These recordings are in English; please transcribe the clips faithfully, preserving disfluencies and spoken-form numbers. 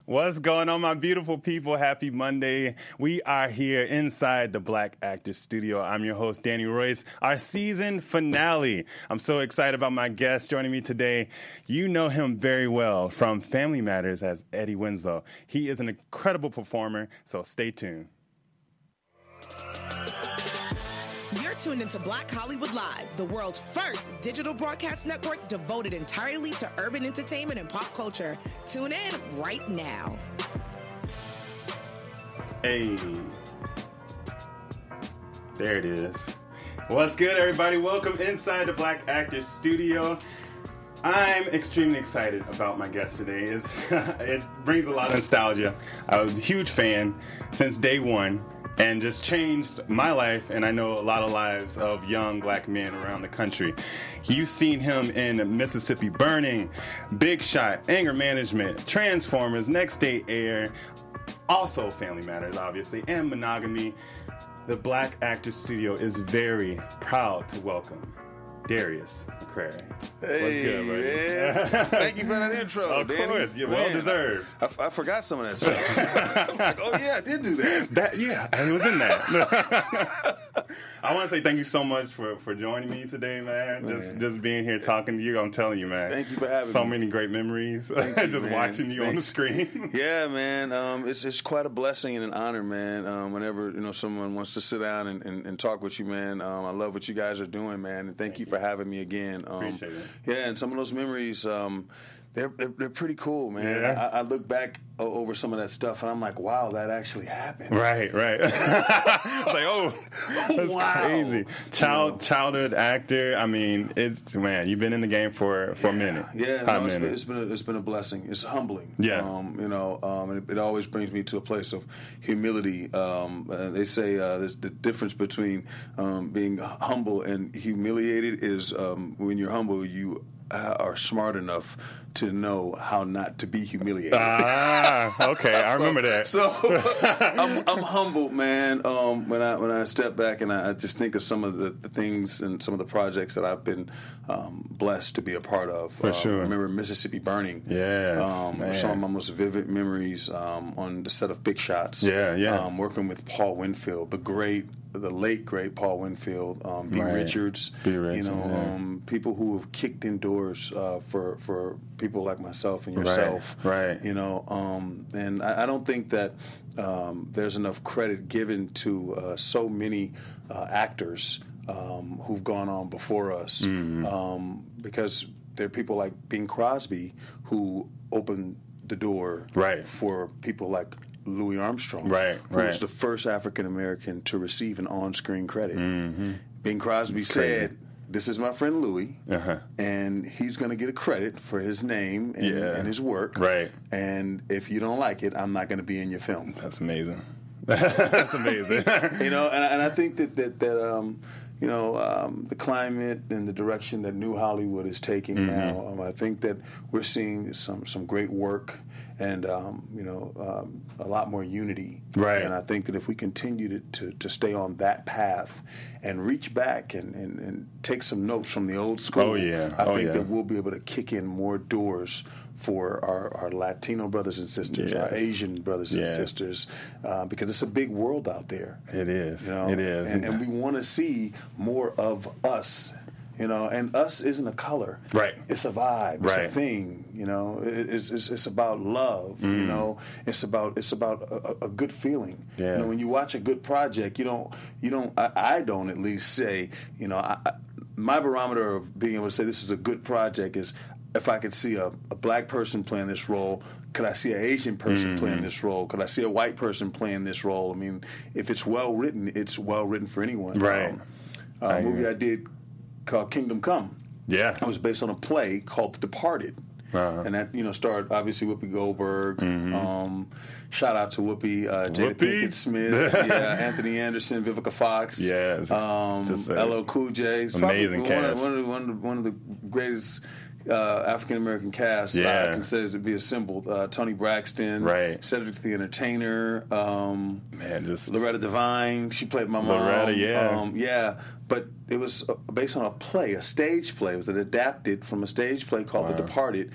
What's going on, my beautiful people? Happy Monday. We are here inside the Black Actors Studio. I'm your host, Danny Royce, our season finale. I'm so excited about my guest joining me today. You know him very well from Family Matters as Eddie Winslow. He is an incredible performer, so stay tuned. You're tuned into Black Hollywood Live, the world's first digital broadcast network devoted entirely to urban entertainment and pop culture. Tune in right now. Hey, there it is. What's good, everybody? Welcome inside the Black Actors Studio. I'm extremely excited about my guest today. It's, it brings a lot of nostalgia. I was a huge fan since day one. And just changed my life, and I know a lot of lives of young black men around the country. You've seen him in Mississippi Burning, Big Shot, Anger Management, Transformers, Next Day Air, also Family Matters, obviously, and Monogamy. The Black Actors Studio is very proud to welcome Darius McCrary. Hey, what's good, buddy? Man. Thank you for that intro, Of Danny. course, you're Man, well deserved. I, I, I forgot some of that stuff. I'm like, oh yeah, I did do that. That yeah, it was in that. I want to say thank you so much for, for joining me today, man. man. Just just being here talking to you. I'm telling you, man. Thank you for having so me. So many great memories. Thank you, just man. watching you Thank on the screen. Yeah, man. Um, it's it's quite a blessing and an honor, man. Um, whenever you know someone wants to sit down and, and, and talk with you, man. Um, I love what you guys are doing, man. And thank, thank you for having me again. Um, Appreciate it. Yeah, and some of those memories, um, they're, they're they're pretty cool, man. Yeah. I, I look back over some of that stuff, and I'm like, wow, that actually happened. Right, right. It's like, oh, that's wow. crazy. Child, you know. childhood actor. I mean, it's man. You've been in the game for, for yeah. a minute. Yeah, Hot no, it's, minute. been, it's been a, it's been a blessing. It's humbling. Yeah, um, you know, um, and it, it always brings me to a place of humility. Um, uh, they say uh, there's the difference between um, being humble and humiliated is um, when you're humble, you are smart enough to know how not to be humiliated. Ah, okay, I remember that. So I'm, I'm humbled, man. Um, when I when I step back and I, I just think of some of the, the things and some of the projects that I've been um, blessed to be a part of. For um, sure. I remember Mississippi Burning. Yes, um, man. Some of my most vivid memories um, on the set of Big Shots. Yeah, yeah. Um, working with Paul Winfield, the great. The late great Paul Winfield, um, B. Right. Richards, B. Richards, you know, yeah. um, people who have kicked in doors uh, for for people like myself and yourself, right? right. You know, um, and I, I don't think that um, there's enough credit given to uh, so many uh, actors um, who've gone on before us, mm-hmm. um, because there are people like Bing Crosby who opened the door right. for people like Louis Armstrong, right, who right. was the first African American to receive an on-screen credit. Mm-hmm. Bing Crosby That's said, crazy. "This is my friend Louis, uh-huh. and he's going to get a credit for his name and, yeah. and his work. Right. And if you don't like it, I'm not going to be in your film." That's amazing. That's amazing. You know, and, and I think that that, that um, you know, um, the climate and the direction that New Hollywood is taking mm-hmm. now, um, I think that we're seeing some some great work. And, um, you know, um, a lot more unity. Right. And I think that if we continue to, to, to stay on that path and reach back and, and, and take some notes from the old school, oh, yeah. I oh, think yeah. that we'll be able to kick in more doors for our, our Latino brothers and sisters, yes. our Asian brothers yes. and sisters, uh, because it's a big world out there. It is. You know? It is. And, and we want to see more of us. You know, and us isn't a color. Right. It's a vibe. It's right. a thing. You know, it, it's, it's it's about love. Mm. You know, it's about it's about a, a good feeling. Yeah. You know, when you watch a good project, you don't you don't I, I don't at least say, you know, I, I, my barometer of being able to say this is a good project is if I could see a, a black person playing this role. Could I see an Asian person mm-hmm. playing this role? Could I see a white person playing this role? I mean, if it's well written, it's well written for anyone. Right. Um, a movie I did called Kingdom Come. Yeah. It was based on a play called The Departed. Uh-huh. And that, you know, starred obviously Whoopi Goldberg. Mm-hmm. Um, shout out to Whoopi, uh, Jada Whoopi? Pinkett Smith, yeah, Anthony Anderson, Vivica Fox, yeah, um, L L Cool J. It's amazing cast. One of, one, of the, one of the greatest uh, African American casts yeah. I consider to be assembled. Uh, Tony Braxton, right. Cedric the Entertainer, um, man, just Loretta Devine. She played my mom. Loretta, yeah, um, yeah. But it was based on a play, a stage play. It was an adapted from a stage play called wow. The Departed,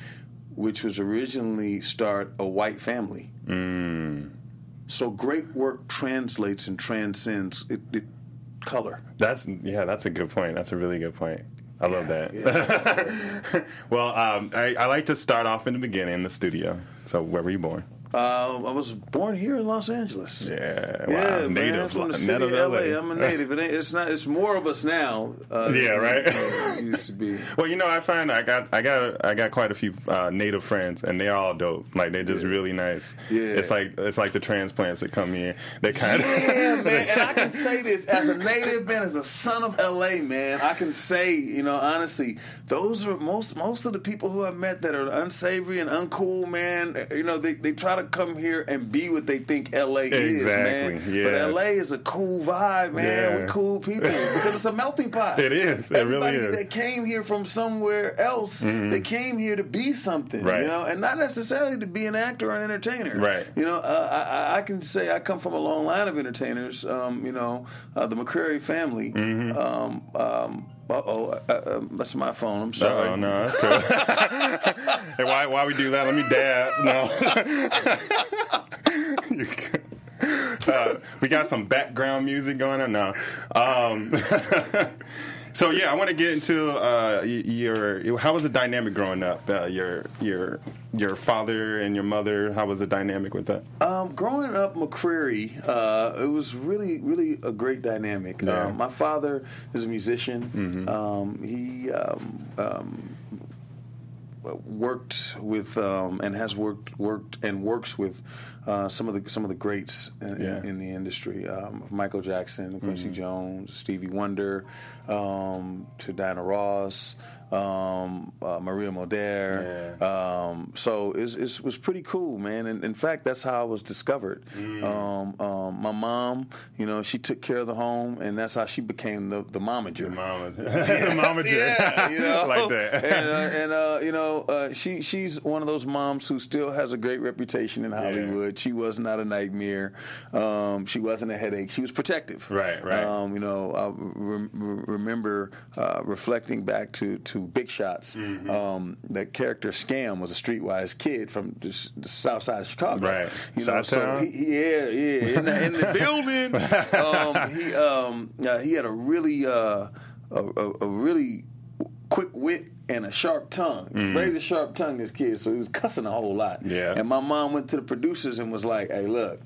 which was originally start a white family. Mm. So great work translates and transcends it, it, color. That's yeah, that's a good point. That's a really good point. I love that. Yeah. Well, um, I, I like to start off in the beginning in the studio. So, where were you born? Uh, I was born here in Los Angeles. Yeah, wow. Yeah, Native, man, from the city native of L A. L A. I'm a native. It ain't, it's not. It's more of us now. Uh, Yeah, right. It used to be. Well, you know, I find I got I got I got quite a few uh, native friends, and they're all dope. Like they're just Yeah. really nice. Yeah. It's like it's like the transplants that come here. They kind of Yeah, man. And I can say this as a native, man, as a son of L A, man. I can say, you know, honestly, those are most most of the people who I've met that are unsavory and uncool, man. You know, they, they try to come here and be what they think L A is, man. Exactly, But yes. L A is a cool vibe, man. Yeah. We cool people because it's a melting pot. It is. It Everybody really is. that came here from somewhere else, they came here to be something, Right. you know, and not necessarily to be an actor or an entertainer. Right. You know, uh, I, I can say I come from a long line of entertainers. Um, you know, uh, the McCrary family. Mm-hmm. Um, Um, uh oh, uh, uh, that's my phone. I'm sorry. Oh no, that's cool. Hey, why why we do that? Let me dab. No. You good. Uh, we got some background music going on now. Um, so yeah, I want to get into uh, y- your. How was the dynamic growing up? Uh, your your your father and your mother. How was the dynamic with that? Um, growing up McCreary, uh, it was really, really a great dynamic. Yeah. Uh, my father is a musician. Mm-hmm. Um, he um, um, worked with um, and has worked worked and works with uh, some of the some of the greats in, Yeah. in, in the industry. Um, Michael Jackson, Quincy Mm-hmm. Jones, Stevie Wonder, um, to Diana Ross. Um, uh, Maria Moder. Yeah. Um, so it, it was pretty cool, man. And in fact, that's how I was discovered. Mm. Um, um, my mom, you know, she took care of the home, and that's how she became the the momager. Mama, the momager, Yeah, you know, like that. and, uh, and uh, you know, uh, she she's one of those moms who still has a great reputation in Hollywood. She was not a nightmare. Um, she wasn't a headache. She was protective. Right, right. Um, you know, I re- re- remember uh, reflecting back to to Big Shots. Mm-hmm. Um, that character Scam was a streetwise kid from the, the South Side of Chicago. Right. You know, so Chi-town? he, he- yeah, yeah, in the, in the building. Um, he um, uh, he had a really uh, a, a, a really quick wit and a sharp tongue. Mm-hmm. Razor sharp tongue, this kid, so he was cussing a whole lot. Yeah. And my mom went to the producers and was like, hey, look,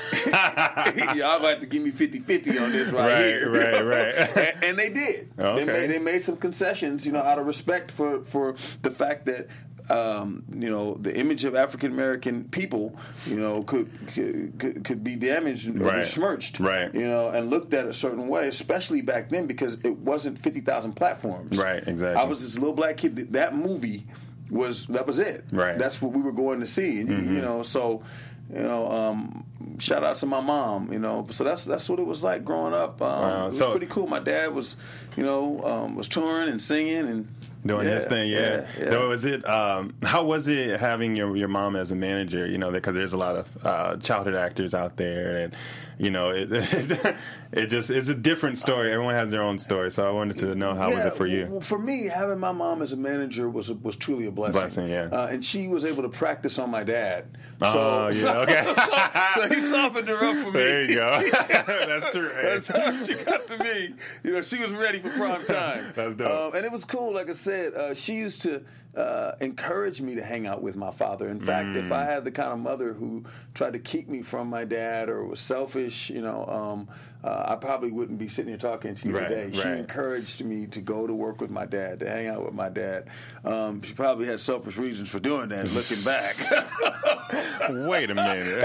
y'all got to give me fifty-fifty on this right, Right, here. right, right. and, and they did. Okay. They made, they made some concessions, you know, out of respect for, for the fact that Um, you know, the image of African American people, you know, could could, could be damaged or Right. besmirched, Right. you know, and looked at a certain way, especially back then because it wasn't fifty thousand platforms. Right, exactly. I was this little black kid. That, that movie was that was it. Right. That's what we were going to see, and Mm-hmm. you know, so. You know, um, shout out to my mom. You know, so that's that's what it was like growing up. Um, Wow. It was So- pretty cool. My dad was, you know, um, was touring and singing and doing yeah, this thing, yeah. yeah, yeah. So was it? Um, how was it having your your mom as a manager? You know, because there's a lot of uh, childhood actors out there, and you know, it, it just it's a different story. Everyone has their own story. So I wanted to know how was Yeah, it for you? well, for me, having my mom as a manager was was truly a blessing. Blessing, yeah. Uh, and she was able to practice on my dad. Oh, yeah, okay. so he softened her up for me. There you go. That's true. That's how she got to me. You know, she was ready for prime time. That's dope. Um, and it was cool. Like I said, uh, she used to uh, encourage me to hang out with my father. In fact, Mm. if I had the kind of mother who tried to keep me from my dad or was selfish, you know, um, uh, I probably wouldn't be sitting here talking to you Right, today. She right. encouraged me to go to work with my dad, to hang out with my dad. Um, she probably had selfish reasons for doing that, looking back. Wait a minute.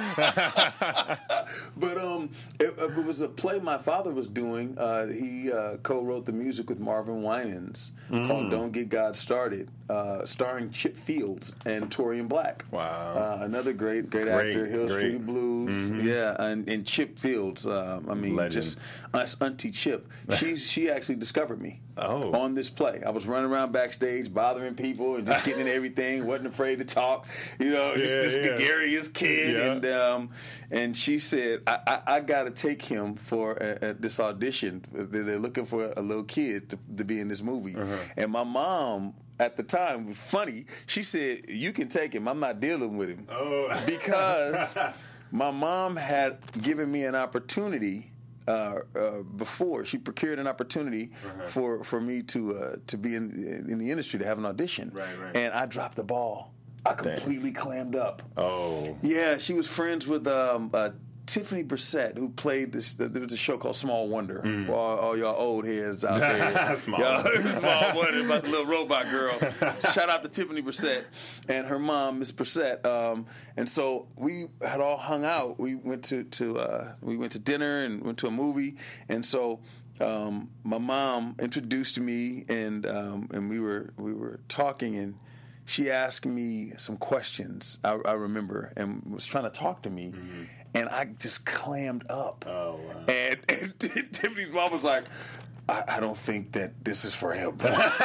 But um, it, it was a play my father was doing. Uh, he uh, co-wrote the music with Marvin Winans called "Don't Get God Started," uh, starring Chip Fields and Torian Black. Wow. uh, another great, great, Great, actor. Hill great. Street Blues, yeah, and, and Chip Fields. Um, I mean, Legend. just us, Auntie Chip. She she actually discovered me. Oh. On this play, I was running around backstage, bothering people and just getting in everything. wasn't afraid to talk. You know, just Yeah, this yeah. gregarious kid, Yeah. and um, and she said, I, I, I got to take him for a, a, this audition. They're looking for a little kid to, to be in this movie. Uh-huh. And my mom at the time, was funny. She said, "You can take him. I'm not dealing with him." Oh. Because my mom had given me an opportunity uh, uh, before. She procured an opportunity uh-huh. for, for me to uh, to be in in the industry, to have an audition. Right, right. And I dropped the ball. I completely Dang. clammed up. Oh. Yeah, she was friends with um, uh, Tiffany Brissett, who played this. There was a show called Small Wonder. Mm. For all, all y'all old heads out there. Small, y'all, Small Wonder about the little robot girl. Shout out to Tiffany Brissett and her mom, Miss Brissett. Um, and so we had all hung out. We went to, to uh, we went to dinner and went to a movie. And so um, my mom introduced me, and um, and we were we were talking, and she asked me some questions, I, I remember, and was trying to talk to me, mm-hmm. and I just clammed up. Oh, wow. And, and Tiffany's mom was like, I, I don't think that this is for him.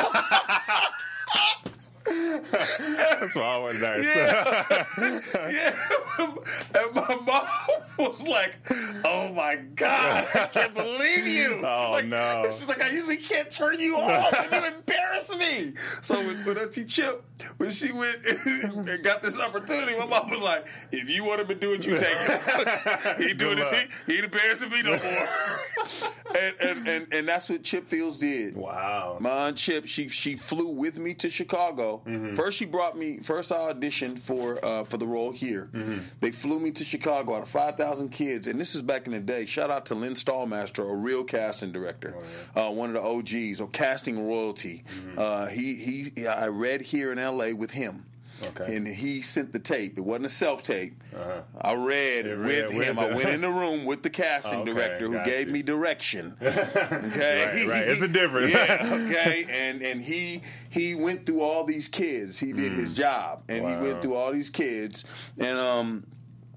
That's why I was nice. Yeah. yeah. And my mom was like, "Oh my God, I can't believe you." Oh like, no! She's like, "I usually can't turn you off, and you embarrass me." So with, with Auntie Chip, when she went and got this opportunity, my mom was like, "If you want him to do it, you take it. He doing this. He, he ain't embarrassing me no more." and, and and and that's what Chip Fields did. Wow. My aunt Chip, she she flew with me to Chicago. Mm-hmm. First, she brought me. First, I auditioned for uh, for the role here. Mm-hmm. They flew me to Chicago out of five thousand kids, and this is back in the day. Shout out to Lynn Stallmaster, a real casting director, oh, yeah. uh, one of the O Gs, or casting royalty. Mm-hmm. Uh, he he. I read here in L A with him. Okay. And he sent the tape. It wasn't a self-tape. Uh-huh. I read it with read, him. With I went in the room with the casting okay, director who gave you. me direction. Okay, right, right. It's a difference. Yeah, okay. And and he he went through all these kids. He did mm. his job, and wow. he went through all these kids. And um,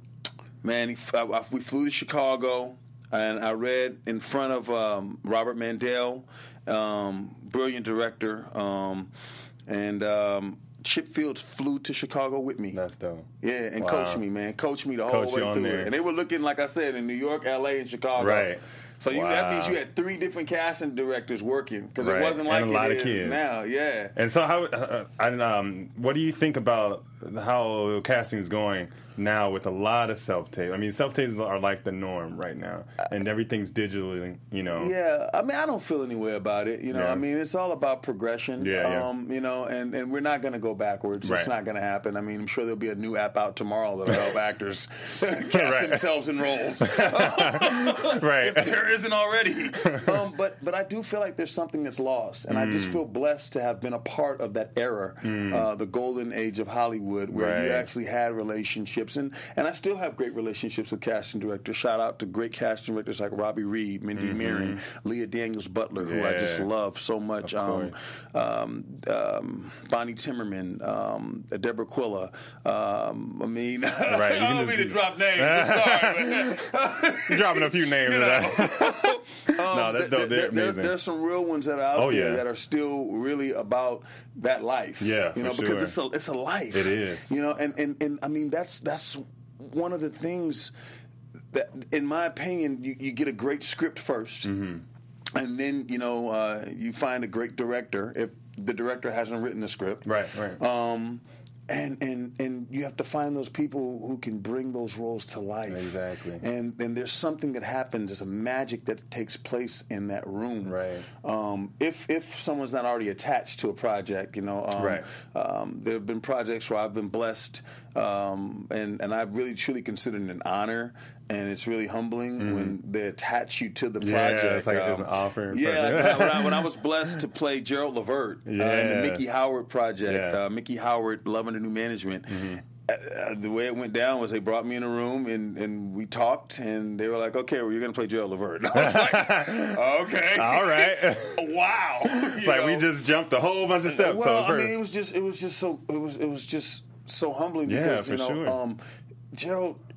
man, he, I, I, we flew to Chicago, and I read in front of um, Robert Mandel, um, brilliant director, um, and. Um, Chip Fields flew to Chicago with me. That's dope. Yeah, and wow. coached me, man. Coached me the Coach whole way through there. it. And they were looking, like I said, in New York, L A, and Chicago. Right. So you, wow. that means you had three different casting directors working, because right. it wasn't like and a lot it of is kids. now. Yeah. And so, how? Uh, I, um, what do you think about how casting is going now with a lot of self-tape? I mean, self-tapes are like the norm right now, and everything's digitally, you know. Yeah, I mean, I don't feel any way about it. You know, yeah. I mean, it's all about progression. Yeah, yeah. Um, you know, and, and we're not going to go backwards. Right. It's not going to happen. I mean, I'm sure there'll be a new app out tomorrow that'll help actors cast right. themselves in roles. Right. If there isn't already. Um, but but I do feel like there's something that's lost, and mm. I just feel blessed to have been a part of that era, mm. uh, the golden age of Hollywood, where right. you actually had relationships, and, and I still have great relationships with casting directors. Shout out to great casting directors like Robbie Reed, Mindy mm-hmm. Mearing, Leah Daniels Butler, who yeah. I just love so much, um, um, um, Bonnie Timmerman, um, Deborah Quilla. Um, I mean, right. I don't mean to drop names. I'm sorry, but you're dropping a few names. You know? Um, no, that's dope. They're there, amazing. There's some real ones that are out oh, there yeah. that are still really about that life. Yeah, you know, for because sure. it's a it's a life. It is. You know, and, and, and I mean that's that's one of the things that, in my opinion, you, you get a great script first, mm-hmm. and then you know uh, you find a great director if the director hasn't written the script. Right, right. Um, And, and and you have to find those people who can bring those roles to life. Exactly. And and there's something that happens. There's a magic that takes place in that room. Right. Um, if if someone's not already attached to a project, you know. Um, right. Um, there have been projects where I've been blessed, um, and and I really truly consider it an honor. And it's really humbling mm. when they attach you to the project. Yeah, it's like um, it's an offer. Yeah, when I, when I was blessed to play Gerald Levert yeah. uh, in the Mickey Howard project, yeah. uh, Mickey Howard, Love Under New Management. Mm-hmm. Uh, the way it went down was they brought me in a room and, and we talked, and they were like, "Okay, well, you're going to play Gerald Levert." And I was like, "Okay, all right." Wow, it's like know? we just jumped a whole bunch of steps. Well, so I mean, it was just it was just so it was it was just so humbling yeah, because for you know sure. um, Gerald.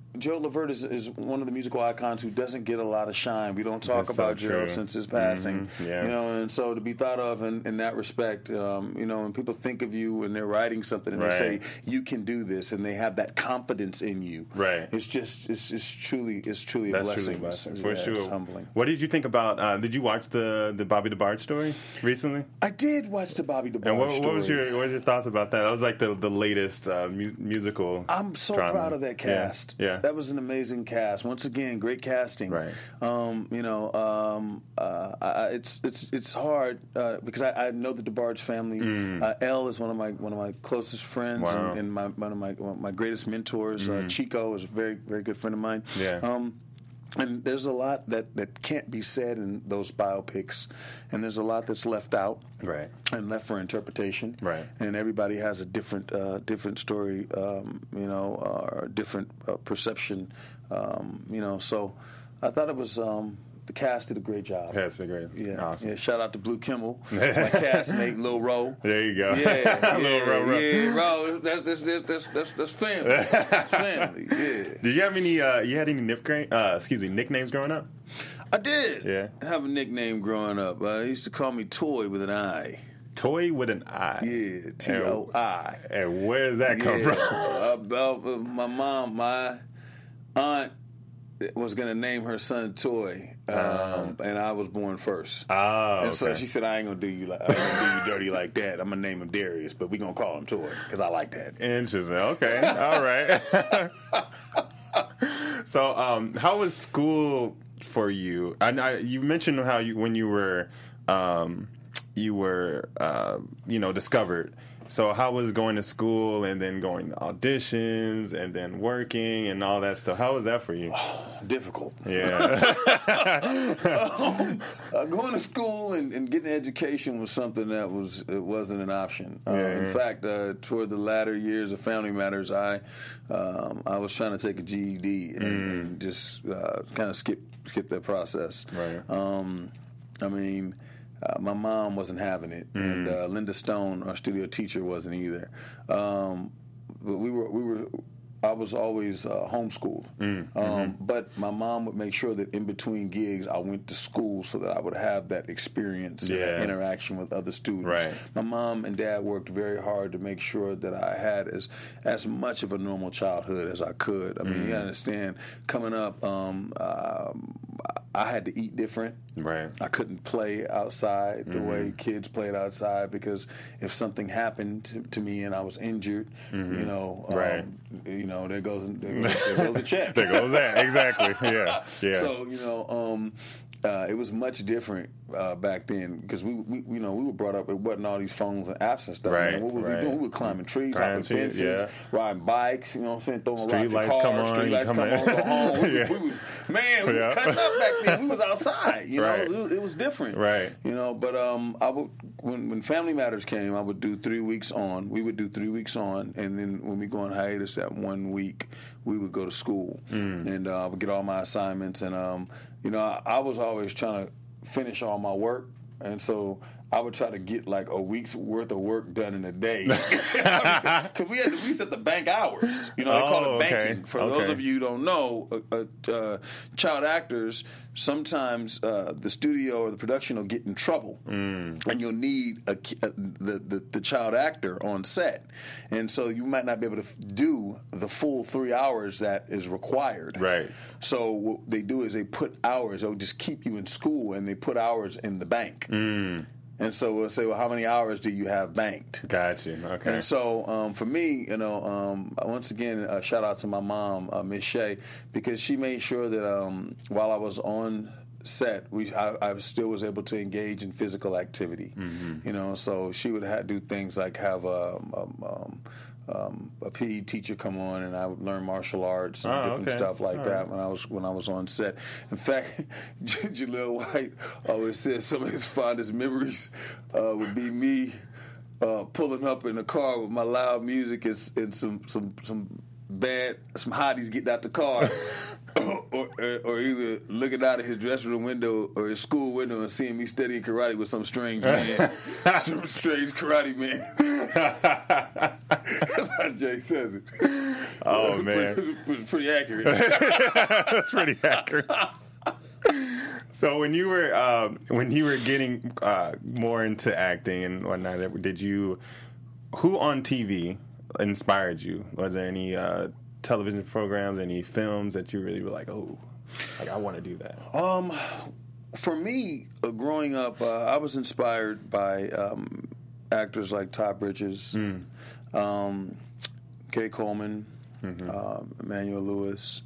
Joe Levert is, is one of the musical icons who doesn't get a lot of shine. We don't talk That's about so Joe true. since his passing. Mm-hmm. Yeah. You know, and so to be thought of in, in that respect, um, you know, when people think of you and they're writing something and Right. they say you can do this, and they have that confidence in you. Right. It's just it's, it's truly it's truly a That's blessing. truly a blessing, Yeah, for it's sure. humbling. What did you think about? Uh, did you watch the the Bobby DeBarge story recently? I did watch the Bobby DeBarge And what, story. what was your what was your thoughts about that? That was like the the latest uh, mu- musical. I'm so drama. proud of that cast. Yeah. yeah. That was an amazing cast. Once again, great casting. Right. Um, you know, um, uh, I, it's it's it's hard uh, because I, I know the DeBarge family. Mm. Uh, Elle is one of my one of my closest friends Wow. and, and my one of my my greatest mentors. Uh, Chico is a very very good friend of mine. Yeah. Um, and there's a lot that, that can't be said in those biopics, and there's a lot that's left out, Right. and left for interpretation, Right. And everybody has a different uh, different story, um, you know, or different uh, perception, um, you know. So I thought it was um, the cast did a great job. That's a great. Yeah, Awesome. yeah. Shout out to Blue Kimmel, my castmate, Lil Ro. There you go. Yeah, Lil yeah, Ro Ro. yeah, Ro. That's that's that's that's that's, that's family. That's family. Yeah. Did you have any? Uh, you had any nickname? Uh, excuse me, nicknames growing up? I did. Yeah. I have a nickname growing up. Uh, they used to call me Toy with an I. Toy with an I. Yeah, T O I. And where does that come Yeah. from? uh, uh, my mom, my aunt was going to name her son Toy, um, and I was born first. Oh, and so okay. she said, "I ain't gonna do you like, I ain't gonna do you dirty like that. I'm gonna name him Darius, but we gonna call him Toy because I like that." Interesting. Okay. All right. So, um, how was school for you? I, I you mentioned how you when you were um, you were uh, you know discovered. So how was going to school and then going to auditions and then working and all that stuff? How was that for you? Difficult. Yeah. um, uh, going to school and, and getting education was something that was it wasn't an option. Uh, Yeah. In fact, uh, toward the latter years of Family Matters, I um, I was trying to take a G E D and, Mm. and just uh, kind of skip skip that process. Right. Um, I mean. Uh, my mom wasn't having it, Mm. and uh, Linda Stone, our studio teacher, wasn't either. Um, but we were, we were. I was always uh, homeschooled, Mm. um, Mm-hmm. but my mom would make sure that in between gigs, I went to school so that I would have that experience and that Yeah. interaction with other students. Right. My mom and dad worked very hard to make sure that I had as as much of a normal childhood as I could. I mean, you Mm. understand, coming up, um, um, I had to eat different. Right. I couldn't play outside the Mm-hmm. way kids played outside because if something happened to, to me and I was injured, you know, um, Right. you know, there goes there goes, there goes the check. There goes that. Exactly. Yeah. Yeah. So you know, um, uh, it was much different uh, back then because we, we, you know, we were brought up. It wasn't all these phones and apps and stuff. Right, Man. What was right. we doing? We were climbing trees, Climbing hopping trees, fences, yeah. riding bikes. You know what I'm saying? Throwing Street rocks lights at cars. come on, Street you lights come come in. on, go home. We, Yeah. we was man, we Yeah. was cutting up back then. We was outside. You know, Right. it, was, it was different. Right. You know, but um, I would when when Family Matters came, I would do three weeks on. We would do three weeks on, and then when we go on hiatus that one week, we would go to school, Mm. and uh, I would get all my assignments. And um, you know, I, I was always trying to finish all my work, and so I would try to get like a week's worth of work done in a day because we had to, we set the bank hours. You know, they call Oh, it okay. banking. For those Okay. of you who don't know, uh, uh, uh, child actors sometimes uh, the studio or the production will get in trouble, Mm. and you'll need a, ki- uh, the, the the child actor on set, and so you might not be able to f- do the full three hours that is required. Right. So what they do is they put hours. They'll just keep you in school, and they put hours in the bank. Mm. And so we'll say, well, how many hours do you have banked? Gotcha. Okay. And so um, for me, you know, um, once again, uh, shout out to my mom, uh, Miss Shay, because she made sure that um, while I was on set, we I, I still was able to engage in physical activity. Mm-hmm. You know, so she would have, do things like have um, um, um, um, a P E teacher come on, and I would learn martial arts and Oh, different okay. stuff like All that right. when I was when I was on set. In fact, Jaleel White always says some of his fondest memories uh, would be me uh, pulling up in a car with my loud music and, and some some some bad, some hotties getting out the car, or, or, or either looking out of his dressing room window or his school window and seeing me studying karate with some strange man, some strange karate man. That's how Jay says it. Oh man, pretty, pretty, pretty accurate. That's pretty accurate. So when you were uh, when you were getting uh, more into acting and whatnot, did you? Who on T V inspired you? Was there any uh, television programs, any films that you really were like, oh, like I want to do that? Um, for me, uh, growing up, uh, I was inspired by um, actors like Todd Bridges, mm. um, Kay Coleman, mm-hmm. uh, Emmanuel Lewis.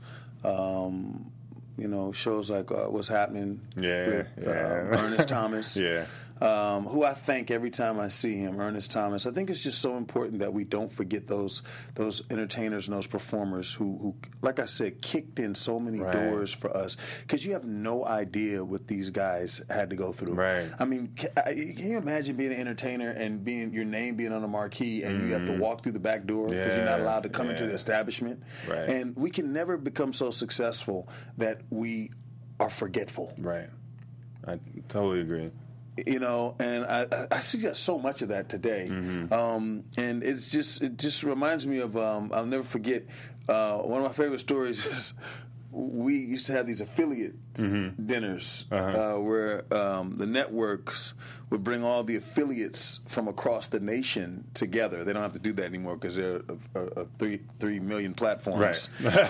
Um, You know, shows like uh, What's Happening yeah, with yeah. Uh, Ernest Thomas, yeah. um, who I thank every time I see him, Ernest Thomas. I think it's just so important that we don't forget those those entertainers and those performers who, who like I said, kicked in so many right. doors for us. Because you have no idea what these guys had to go through. Right. I mean, can, can you imagine being an entertainer and being your name being on a marquee and mm-hmm. you have to walk through the back door because yeah. you're not allowed to come yeah. into the establishment? Right. And we can never become so successful that we are forgetful. Right. I totally agree. You know, and I, I see that so much of that today, mm-hmm. um, and it's just it just reminds me of um, I'll never forget uh, one of my favorite stories is we used to have these affiliate mm-hmm. dinners uh-huh. uh, where um, the networks would bring all the affiliates from across the nation together. They don't have to do that anymore because there are, are, are three three million platforms.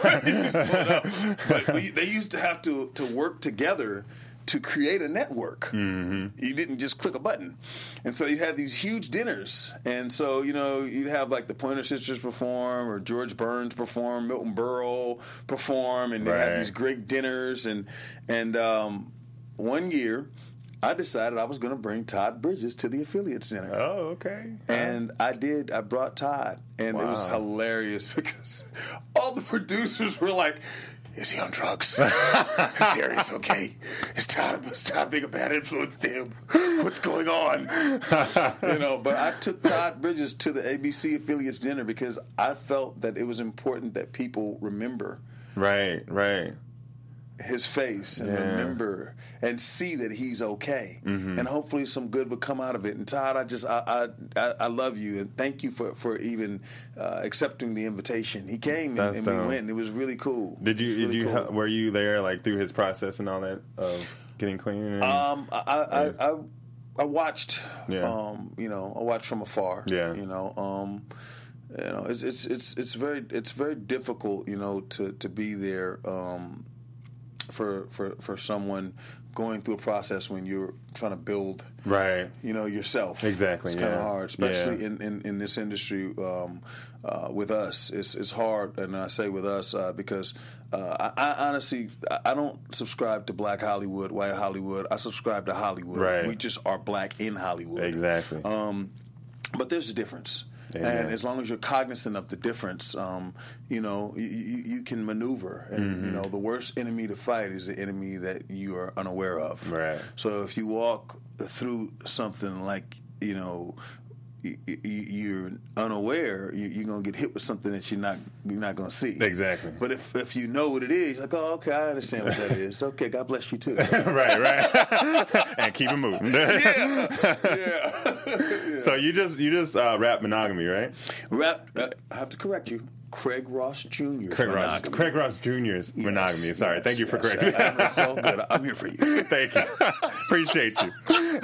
Right. But we, they used to have to to work together to create a network. Mm-hmm. You didn't just click a button. And so you had these huge dinners. And so, you know, you'd have like the Pointer Sisters perform or George Burns perform, Milton Berle perform, and they'd right. have these great dinners. And, and um, one year, I decided I was going to bring Todd Bridges to the affiliates dinner. Oh, okay. And I did. I brought Todd. And wow. it was hilarious because all the producers were like, is he on drugs? Is Darius okay? Is Todd, is Todd being a bad influence to him? What's going on? You know, but I took Todd Bridges to the A B C affiliates dinner because I felt that it was important that people remember. Right, right. His face and yeah. remember and see that he's okay, mm-hmm. and hopefully some good would come out of it. And Todd, I just I I, I love you and thank you for for even uh, accepting the invitation. He came and, and we went. It was really cool. Did you really did you cool. were you there like through his process and all that of getting clean? And, um, I I, I I I watched. Yeah. Um, you know, I watched from afar. Yeah. You know. Um, you know, it's it's it's it's very it's very difficult. You know, to to be there. Um, For, for for someone going through a process when you're trying to build, right? You know, yourself. Exactly. It's yeah. kind of hard, especially yeah. in, in, in this industry. Um, uh, with us, it's it's hard, and I say with us uh, because uh, I, I honestly I don't subscribe to Black Hollywood, white Hollywood. I subscribe to Hollywood. Right. We just are black in Hollywood. Exactly. Um, but there's a difference. Amen. And as long as you're cognizant of the difference, um, you know, you, you can maneuver. And, mm-hmm. you know, the worst enemy to fight is the enemy that you are unaware of. Right. So if you walk through something like, you know, you, you're unaware, you're going to get hit with something that you're not you're not going to see. Exactly. But if if you know what it is, like, oh, okay, I understand what that is. Okay, God bless you too. right, right. And keep it moving. yeah. yeah. yeah. So you just you just uh, rap monogamy, right? Rap. Uh, I have to correct you. Craig Ross Junior's Craig Ross, monogamy. Craig Ross Junior's yes, monogamy. Sorry, yes, thank you for yes, correcting me. I, it's all good. I'm here for you. Thank you. Appreciate you.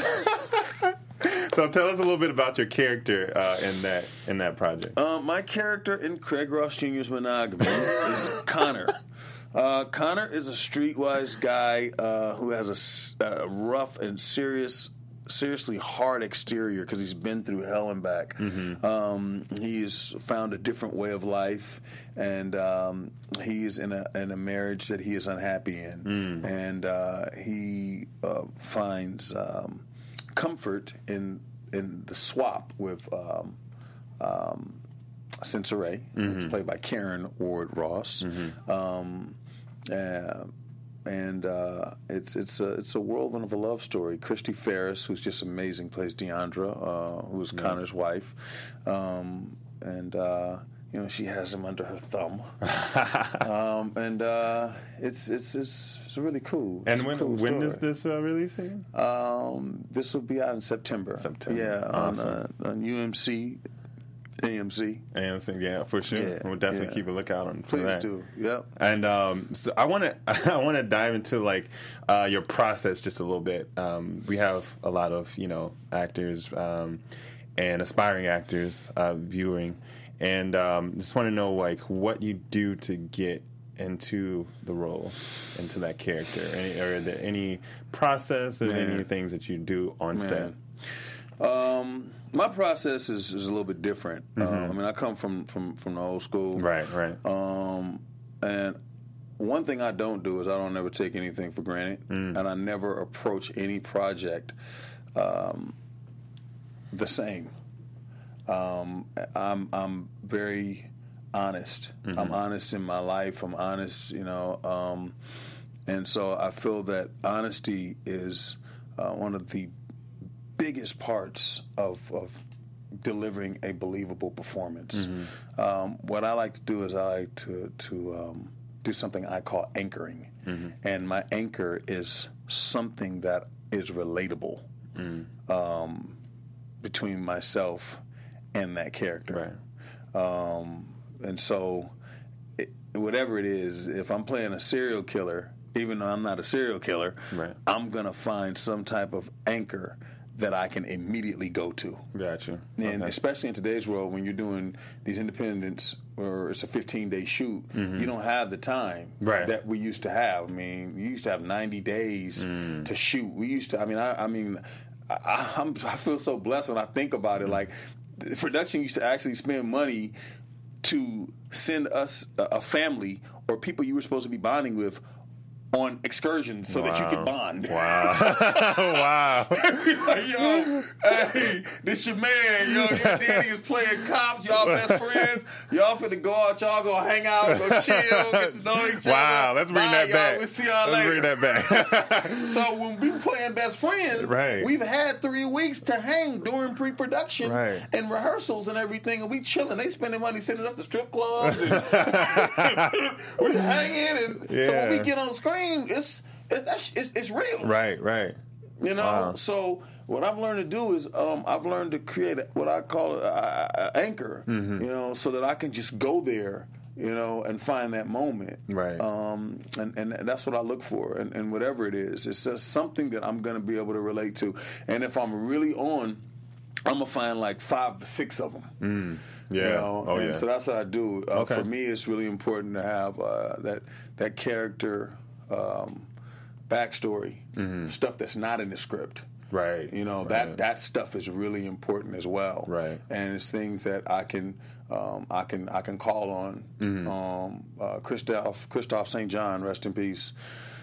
So tell us a little bit about your character uh, in that in that project. Uh, my character in Craig Ross Junior's monogamy is Connor. Uh, Connor is a streetwise guy uh, who has a, a rough and serious. seriously hard exterior because he's been through hell and back. Mm-hmm. Um, he's found a different way of life, and um, he is in a in a marriage that he is unhappy in, mm. and uh, he uh, finds um, comfort in in the swap with um, um, Sensore, mm-hmm. which is played by Karen Ward Ross. Mm-hmm. Um, uh, And uh, it's it's a it's a whirlwind of a love story. Christy Ferris, who's just amazing, plays Deandra, uh, who's nice. Connor's wife, um, and uh, you know, she has him under her thumb, um, and uh, it's it's it's it's really cool. And it's when cool when story. is this uh, releasing? Um, this will be out in September. September. Yeah, Awesome. on, uh, on U M C, A M C. A M C, yeah, for sure. Yeah, We'll definitely yeah. keep a lookout on for Please that. do. Yep. And um, so I want to I want to dive into like uh, your process just a little bit. Um, we have a lot of you know actors um, and aspiring actors uh, viewing, and um, just want to know like what you do to get into the role, into that character, any, or are there any process or Man. any things that you do on set? Man. Um, my process is, is a little bit different. Mm-hmm. Uh, I mean, I come from, from, from the old school. Right, right. Um, and one thing I don't do is I don't ever take anything for granted, Mm. and I never approach any project um, the same. Um, I'm I'm very honest. Mm-hmm. I'm honest in my life. I'm honest, you know, um, and so I feel that honesty is uh, one of the biggest parts of, of delivering a believable performance. Mm-hmm. Um, what I like to do is I like to to um, do something I call anchoring, Mm-hmm. and my anchor is something that is relatable Mm. um, between myself and that character. Right. Um, and so, it, whatever it is, if I'm playing a serial killer, even though I'm not a serial killer, Right. I'm going to find some type of anchor that I can immediately go to. Gotcha. And Okay. especially in today's world, when you're doing these independents, or it's a fifteen-day shoot, you don't have the time Right. that we used to have. I mean, you used to have ninety days to shoot. We used to. I mean, I, I mean, I, I'm, I feel so blessed when I think about it. Like, the production used to actually spend money to send us a, a family or people you were supposed to be bonding with on excursions so that you could bond. Wow. Wow. Like, yo, hey, this your man. Yo, your daddy is playing cops. Y'all best friends. Y'all finna go out. Y'all go hang out, go chill, get to know each Wow, other. let's bring Bye, that y'all. back. We'll see y'all let's later. bring that back. So when we playing best friends, Right. we've had three weeks to hang during pre-production Right. and rehearsals and everything, and we chilling. They spending money sending us to strip clubs. And we hanging, and so when we Yeah. get on screen, it's it's that's, it's, it's real. Right, right. You know, Wow. so what I've learned to do is um, I've learned to create a, what I call an anchor, Mm-hmm. you know, so that I can just go there, you know, and find that moment. Right. Um, and, and that's what I look for. And, and whatever it is, it's just something that I'm going to be able to relate to. And if I'm really on, I'm going to find like five, six of them. Mm. Yeah. You know? Oh, and yeah. so that's what I do. Uh, Okay. For me, it's really important to have uh, that, that character um, backstory, stuff that's not in the script. Right. You know, right. that that stuff is really important as well. Right. And it's things that I can um, I can I can call on. Mm-hmm. Um, uh, Christophe Christophe Saint John, rest in peace.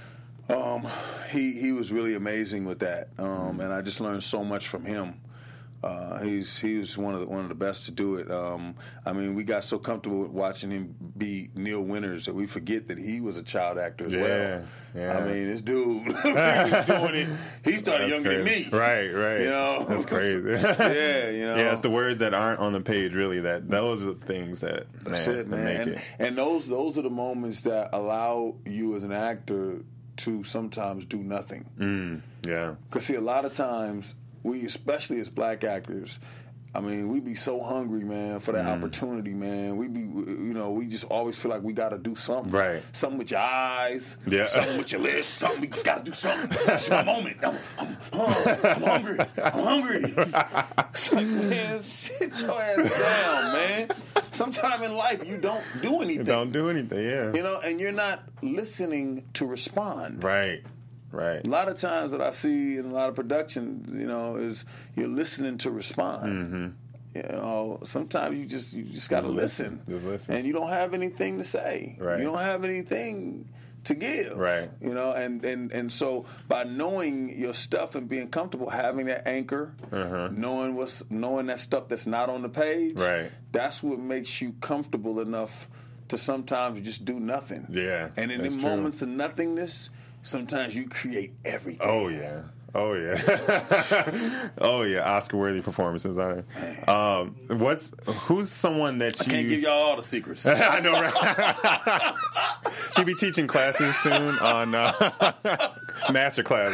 Um, he he was really amazing with that, um, Mm-hmm. and I just learned so much from him. Uh, he's he was one of the one of the best to do it. Um, I mean, we got so comfortable with watching him be Neil Winters that we forget that he was a child actor as Yeah, well. yeah. I mean, this dude he was doing it. He started That's younger crazy. than me. Right, right. You know, That's crazy. yeah, you know. Yeah, it's the words that aren't on the page. Really, that those are the things that That's man, it, that man. make And, it. and those those are the moments that allow you as an actor to sometimes do nothing. Mm, yeah. Because see, a lot of times we, especially as black actors, I mean, we be so hungry, man, for that Mm. opportunity, man. We be, you know, we just always feel like we got to do something. Right. Something with your eyes. Yeah. Something with your lips. Something. We just got to do something. It's my moment. I'm, I'm, uh, I'm hungry. I'm hungry. It's like, man, sit your ass down, man. Sometime in life, you don't do anything. Don't do anything. Yeah. You know, and you're not listening to respond. Right. Right. A lot of times that I see in a lot of productions, you know, is you're listening to respond. Mm-hmm. You know, sometimes you just you just got to Just listen. listen. Just listen. And you don't have anything to say. Right. You don't have anything to give. Right. You know, and, and, and so by knowing your stuff and being comfortable, having that anchor, Uh-huh. knowing what's knowing that stuff that's not on the page, Right. that's what makes you comfortable enough to sometimes just do nothing. Yeah, And in that's the true. moments of nothingness, sometimes you create everything. Oh yeah. Oh yeah, oh yeah, Oscar-worthy performances. All right. Um, what's who's someone that you? I can't give y'all all the secrets. I know, right? He'll be teaching classes soon on uh, master class,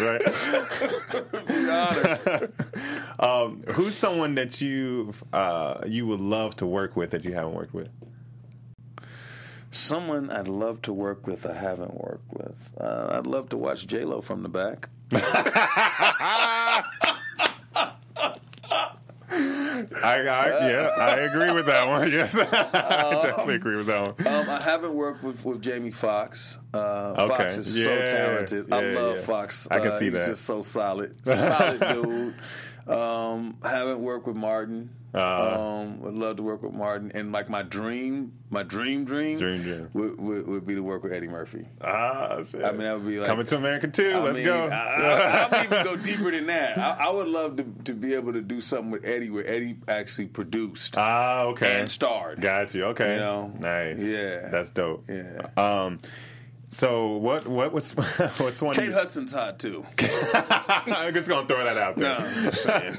right? um, who's someone that you uh, you would love to work with that you haven't worked with? Someone I'd love to work with I haven't worked with. Uh, I'd love to watch J-Lo from the back. I, I yeah, I agree with that one. Yes, I definitely agree with that one. Um, I haven't worked with, with Jamie Foxx. Uh, Okay. Fox is Yeah, so talented. yeah, I love yeah. Fox. I can uh, see he's that. just so solid, solid dude. Um, haven't worked with Martin. Uh, um, would love to work with Martin. And like my dream, my dream, dream, Dream, dream. Would, would, would be to work with Eddie Murphy. ah, shit. I mean, that would be like Coming to America too. I Let's mean, go. I, I, I'll even go deeper than that. I, I would love to, to be able to do something with Eddie where Eddie actually produced Ah, okay. and starred. Got you. Okay. You know? Nice. Yeah. That's dope. Yeah. Um. So what? What? What's? What's one? Kate of Hudson's hot too. I'm just gonna throw that out there. No, I'm just saying.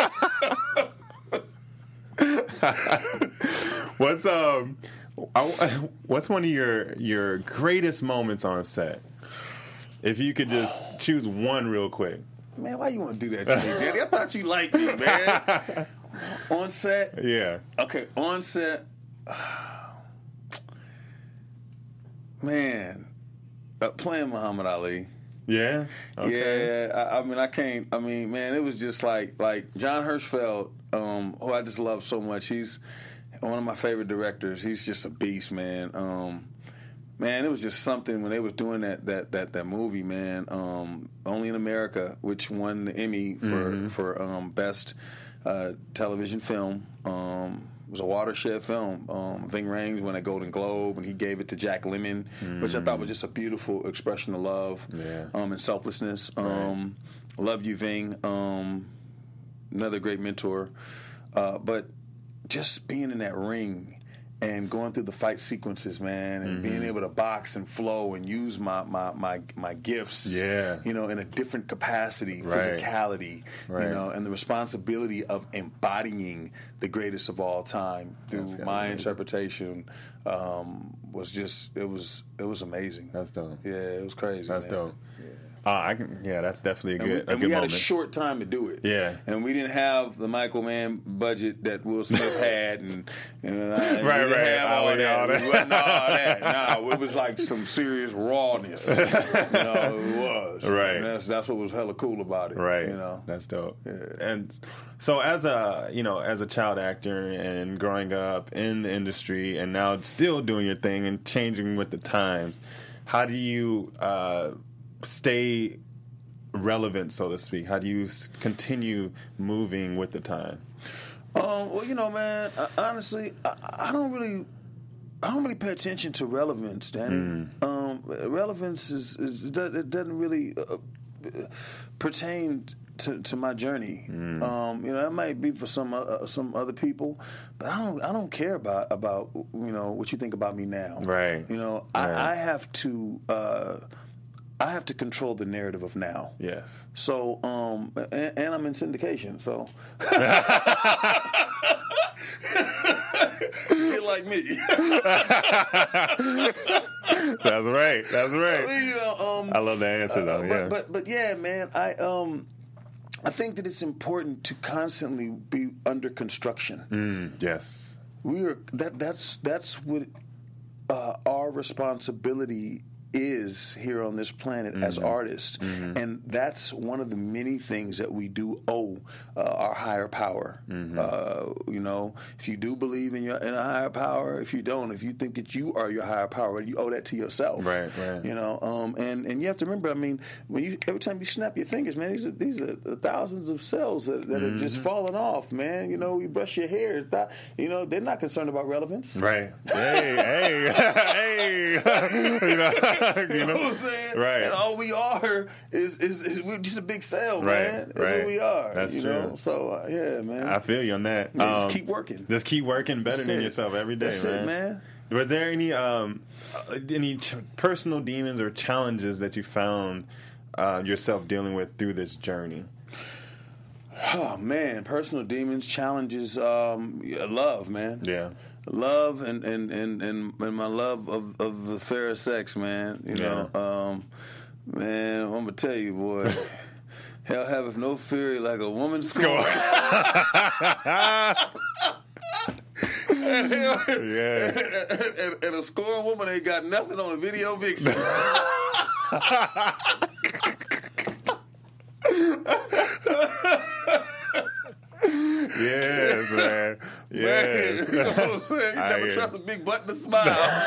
What's um? I, what's one of your your greatest moments on set? If you could just choose one real quick. Man, why you want to do that to me, Daddy? I thought you liked me, man. On set? Yeah. Okay, on set. Man, uh, playing Muhammad Ali. Yeah. Okay. Yeah, I, I mean, I can't. I mean, man, it was just like like John Hirschfeld, um, who I just love so much. He's one of my favorite directors. He's just a beast, man. Um, man, it was just something when they was doing that that that that movie, man. Um, Only in America, which won the Emmy for Mm-hmm. for um, best uh, television film. Um, it was a watershed film. Um, Ving Rhames won a Golden Globe, and he gave it to Jack Lemmon, mm-hmm. which I thought was just a beautiful expression of love Yeah. um, and selflessness. Um, Loved you, Ving. Um, another great mentor. Uh, but just being in that ring and going through the fight sequences, man, and Mm-hmm. being able to box and flow and use my my my, my gifts, Yeah. you know, in a different capacity, Right. physicality, Right. you know, and the responsibility of embodying the greatest of all time through That's my amazing. interpretation um, was just it was it was amazing. That's dope. Yeah, it was crazy. That's man. dope. Uh, I can, yeah, that's definitely a And good, we, a and good we had moment. a short time to do it. Yeah. And we didn't have the Michael Mann budget that Will Smith had. And, and uh, Right, we didn't right. have all Oh, yeah, that. all that. We wasn't all that. Nah, it was like some serious rawness. You know, it was. Right. And that's, that's what was hella cool about it. Right. You know. That's dope. Yeah. And so as a, you know, as a child actor and growing up in the industry and now still doing your thing and changing with the times, how do you uh, stay relevant, so to speak? How do you s- continue moving with the time? Um, well, you know, man, I, honestly, I, I don't really, I don't really pay attention to relevance, Danny. Mm. Um, relevance is, is it doesn't really uh, pertain to, to my journey. Mm. Um, you know, that might be for some uh, some other people, but I don't I don't care about about you know what you think about me now. Right. You know, Right. I, I have to. Uh, I have to control the narrative of now. Yes. So, um, and, and I'm in syndication, so get like me. That's right. That's right. You know, um, I love that answer, though. uh, yeah. but, but but yeah, man, I um, I think that it's important to constantly be under construction. Mm, yes. We are that that's that's what uh, our responsibility is here on this planet Mm-hmm. as artists, and that's one of the many things that we do owe uh, our higher power. Mm-hmm. Uh, you know, if you do believe in your in a higher power, if you don't, if you think that you are your higher power, you owe that to yourself. Right, right. You know, um, and and you have to remember. I mean, when you every time you snap your fingers, man, these are these are thousands of cells that, that Mm-hmm. are just falling off, man. You know, you brush your hair, that, you know, they're not concerned about relevance. Right. Hey, hey, hey. you know, You know what I'm saying? Right. And all we are is, is, is we're just a big cell, Right, man. That's right. what we are. That's you true. know? So, uh, yeah, man. I feel you on that. Yeah, Um, just keep working. Just keep working, better That's than it. yourself every day, That's man. it, man. Was there any um, uh, any ch- personal demons or challenges that you found uh, yourself dealing with through this journey? Oh man, personal demons, challenges, um, yeah, love, man. Yeah. Love and and, and, and, and my love of, of the fair sex, man. You know, Yeah. um, man, I'm gonna tell you, boy. Hell haveth no fury like a woman scorned. and, Yeah. and, and, and a scorned woman ain't got nothing on a video vixen. Yes, man. Yes. Man, you know what I'm saying? You I never hear trust a big butt to smile.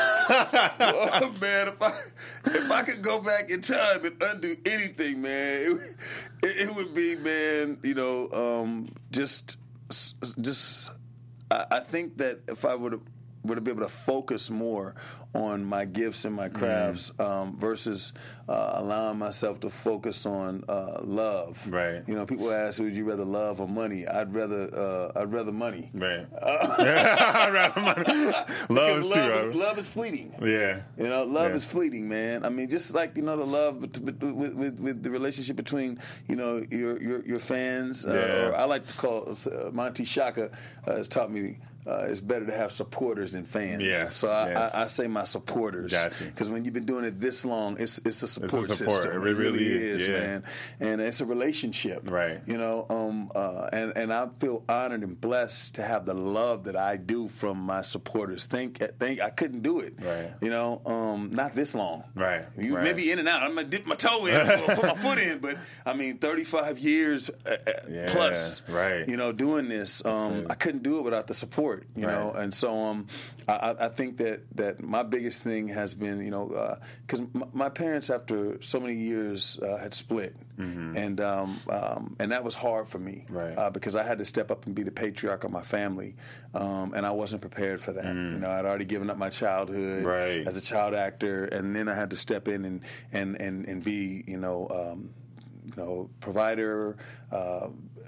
Oh, man, if I if I could go back in time and undo anything, man, it, it, it would be, man, you know, um, just just. I, I think that if I would would be able to focus more on my gifts and my crafts mm. um, versus uh, allowing myself to focus on uh, love. Right. You know, people ask, "Would you rather love or money?" I'd rather uh, I'd rather money. Right. Uh, I'd rather money. Love is love too. Is, Right? love is fleeting. Yeah. You know, love yeah. is fleeting, man. I mean, just like you know, the love with with, with, with the relationship between you know your your, your fans. Uh, yeah. Or I like to call uh, Monty Shaka uh, has taught me. Uh, it's better to have supporters than fans. Yes, so I, yes. I, I say my supporters Gotcha. Because when you've been doing it this long, it's it's a support, it's a support. system. It really, really is, is, yeah. man. And it's a relationship, right? You know, um, uh, and and I feel honored and blessed to have the love that I do from my supporters. Think, think I couldn't do it, right? You know, um, not this long, right? You right. maybe in and out. I'm gonna dip my toe in, or put my foot in, but I mean, thirty-five years uh, yeah, plus, right? You know, doing this, um, I couldn't do it without the support, you right. know, and so um, I, I think that, that my biggest thing has been, you know, because uh, m- my parents, after so many years, uh, had split, mm-hmm. and um, um, and that was hard for me, right. uh, because I had to step up and be the patriarch of my family, um, and I wasn't prepared for that. Mm. You know, I'd already given up my childhood right. as a child actor, and then I had to step in and and and, and be, you know, um, you know, provider. Uh,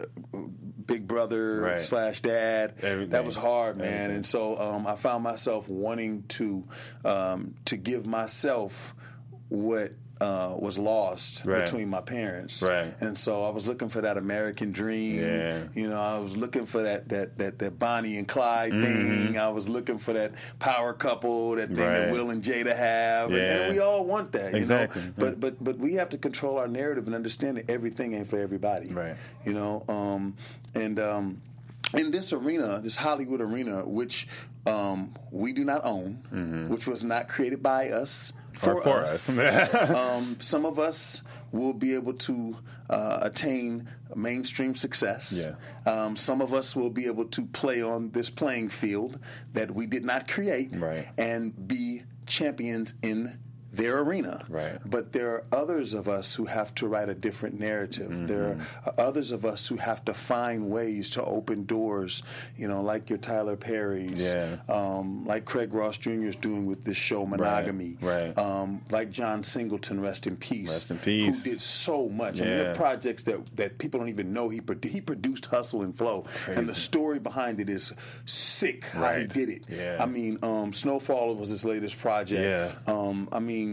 big brother right. slash dad. Everything. That was hard, man. Everything. And so um, I found myself wanting to um, to give myself what uh, was lost right. between my parents. Right. And so I was looking for that American dream. Yeah. You know, I was looking for that that that, that Bonnie and Clyde mm-hmm. thing. I was looking for that power couple, that thing right. that Will and Jada have. Yeah. And, and we all want that. Exactly. You know? But but but we have to control our narrative and understand that everything ain't for everybody. Right. You know, um, and um, in this arena, this Hollywood arena, which um, we do not own, mm-hmm. which was not created by us for, for us, us. um, some of us will be able to uh, attain mainstream success. Yeah. Um, some of us will be able to play on this playing field that we did not create right. and be champions in their arena. Right. But there are others of us who have to write a different narrative. Mm-hmm. There are others of us who have to find ways to open doors, you know, like your Tyler Perry's, yeah. um, like Craig Ross Junior is doing with this show, Monogamy, right. Right. Um, like John Singleton, rest in peace, rest in peace, who did so much. Yeah. I mean, the projects that, that people don't even know he, produ- he produced Hustle and Flow, Crazy. And the story behind it is sick how right. he did it. Yeah. I mean, um, Snowfall was his latest project. Yeah. Um, I mean,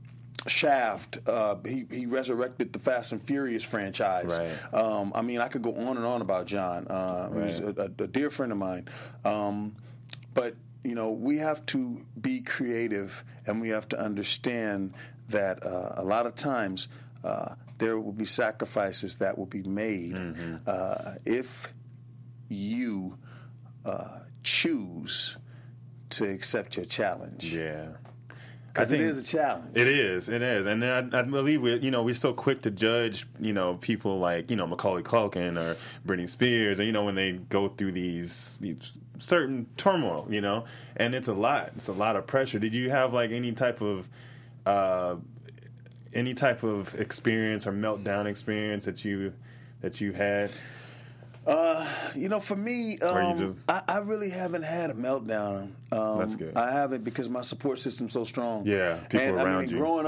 Shaft, uh, he he resurrected the Fast and Furious franchise. Right. Um, I mean, I could go on and on about John. Uh, right. He was a, a dear friend of mine. Um, but, you know, we have to be creative, and we have to understand that uh, a lot of times uh, there will be sacrifices that will be made mm-hmm. uh, if you uh, choose to accept your challenge. Yeah. Because it is a challenge. It is. It is. And I, I believe we, you know, we're so quick to judge, you know, people like, you know, Macaulay Culkin or Britney Spears, or, you know, when they go through these, these certain turmoil, you know, and it's a lot. It's a lot of pressure. Did you have like any type of, uh, any type of experience or meltdown experience that you, that you had? Uh, you know, for me, um, just... I, I really haven't had a meltdown. Um, That's good. I haven't because my support system's so strong. Yeah, people and, around I mean, you. Growing up,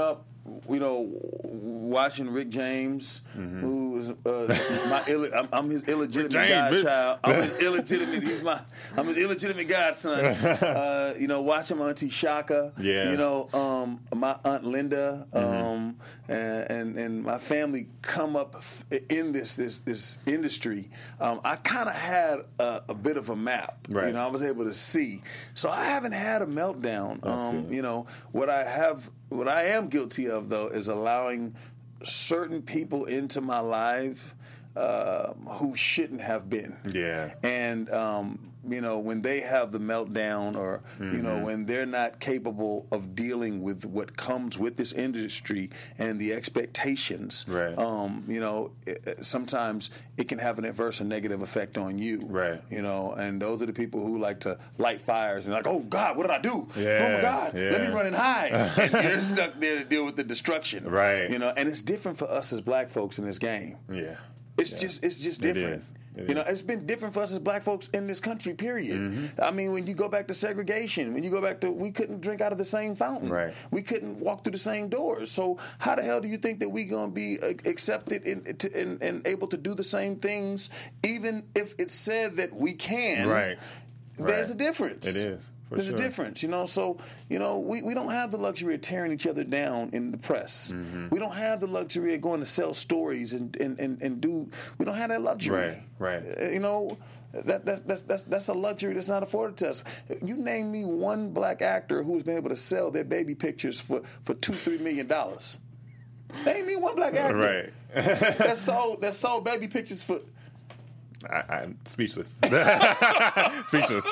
you know, watching Rick James, mm-hmm. who's uh, my Ill- I'm, I'm his illegitimate James, godchild. I'm his illegitimate. He's my. I'm his illegitimate godson. Uh, you know, watching my auntie Shaka. Yeah. You know, um, my aunt Linda, um, mm-hmm. and, and and my family come up in this this this industry. Um, I kind of had a, a bit of a map. Right. You know, I was able to see. So I haven't had a meltdown. Um, you know, what I have. What I am guilty of, though, is allowing certain people into my life uh, who shouldn't have been. Yeah. And, um, you know, when they have the meltdown or, mm-hmm. you know, when they're not capable of dealing with what comes with this industry and the expectations, right. um, you know, it, sometimes it can have an adverse or negative effect on you. Right. You know, and those are the people who like to light fires and like, oh, God, what did I do? Yeah. Oh, my God, yeah. let me run and hide. And you're stuck there to deal with the destruction. Right. You know, and it's different for us as black folks in this game. Yeah. It's yeah. just it's just different. It is. It you know, is. it's been different for us as black folks in this country, period. Mm-hmm. I mean, when you go back to segregation, when you go back to, we couldn't drink out of the same fountain. Right. We couldn't walk through the same doors. So how the hell do you think that we're going to be accepted and, and, and able to do the same things, even if it's said that we can? Right. There's right. a difference. It is. For There's sure. a difference, you know. So, you know, we, we don't have the luxury of tearing each other down in the press. Mm-hmm. We don't have the luxury of going to sell stories and, and, and, and do. We don't have that luxury. Right, right. Uh, you know, that, that that's that's that's a luxury that's not afforded to us. You name me one black actor who's been able to sell their baby pictures for, for two three million dollars. Name me one black actor. Right. that sold that sold baby pictures for. I, I'm speechless. Speechless.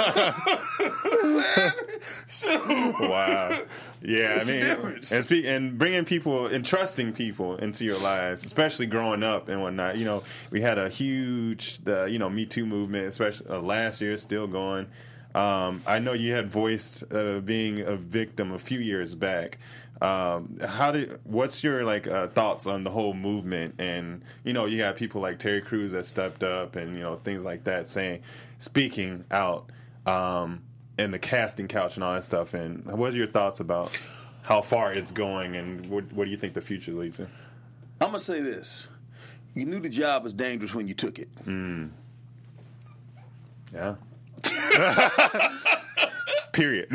Wow. Yeah, It's I mean, different. and, speak, and bringing people and trusting people into your lives, especially growing up and whatnot. You know, we had a huge, the you know, Me Too movement, especially uh, last year, still going. Um, I know you had voiced uh, being a victim a few years back. Um, how did? What's your like uh, thoughts on the whole movement? And you know, you got people like Terry Crews that stepped up, and you know, things like that, saying, speaking out, um, and the casting couch and all that stuff. And what are your thoughts about how far it's going, and what, what do you think the future leads in? I'm gonna say this: you knew the job was dangerous when you took it. Mm. Yeah. Period.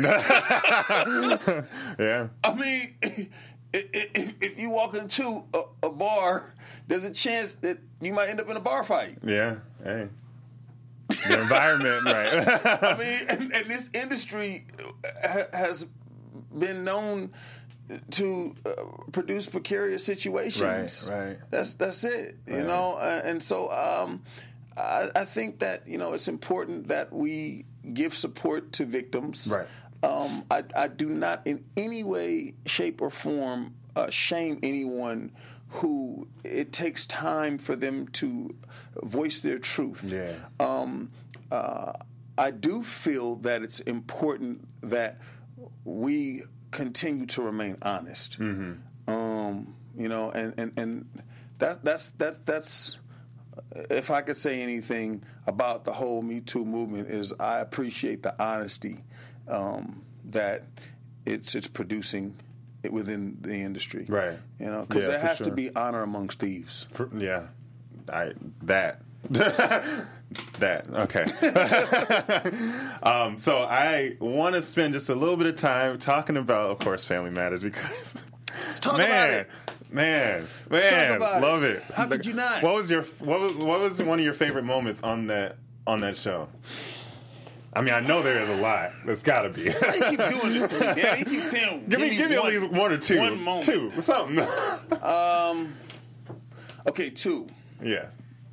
Yeah. I mean, if, if you walk into a, a bar, there's a chance that you might end up in a bar fight. Yeah. Hey. The environment, right? I mean, and, and this industry ha- has been known to uh, produce precarious situations. Right. Right. That's that's it. You Right. know, uh, and so um, I, I think that you know it's important that we give support to victims. Right. Um, I, I do not in any way, shape, or form uh, shame anyone who it takes time for them to voice their truth. Yeah. Um, uh, I do feel that it's important that we continue to remain honest. Mm-hmm. Um, you know, and and and that that's that's that's. If I could say anything about the whole Me Too movement, is I appreciate the honesty um, that it's it's producing within the industry. Right. You know, because Yeah, there for has sure. to be honor amongst thieves. For, yeah, I that that okay. um, so I want to spend just a little bit of time talking about, of course, Family Matters because Let's talk man, about it. man, Let's talk man, about love it. it. How could you not? What was your what was what was one of your favorite moments on that on that show? I mean, I know there is a lot. There's got to be. Why you keep doing this to me, man? You keep saying, give me, give me one, at least one or two. One moment. Two, something. Um. Okay, two. Yeah.